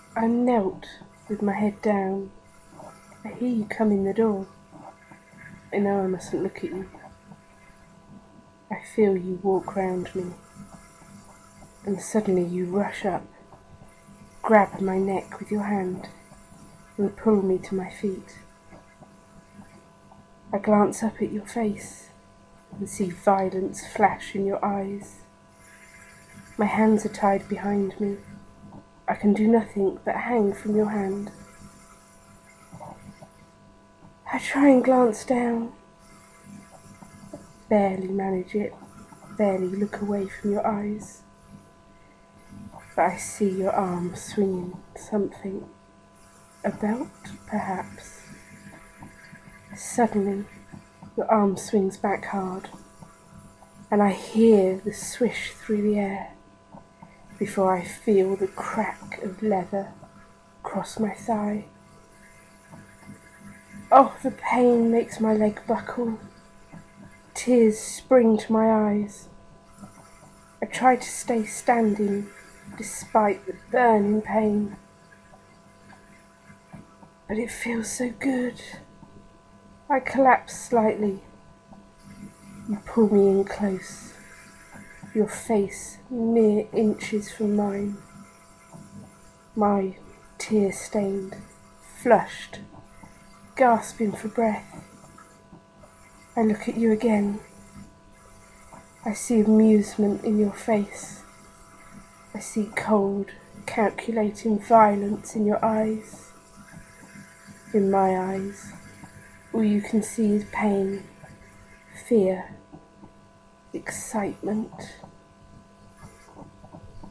I'm knelt with my head down. I hear you come in the door. I know I mustn't look at you. I feel you walk round me, and suddenly you rush up, grab my neck with your hand, and pull me to my feet. I glance up at your face and see violence flash in your eyes. My hands are tied behind me. I can do nothing but hang from your hand. I try and glance down. Barely manage it, barely look away from your eyes. But I see your arm swinging something. A belt, perhaps. Suddenly, your arm swings back hard, and I hear the swish through the air before I feel the crack of leather cross my thigh. Oh, the pain makes my leg buckle. Tears spring to my eyes. I try to stay standing despite the burning pain. But it feels so good. I collapse slightly. You pull me in close, your face mere inches from mine. My tear-stained, flushed, gasping for breath. I look at you again. I see amusement in your face. I see cold, calculating violence in your eyes. In my eyes, all you can see is pain, fear, excitement.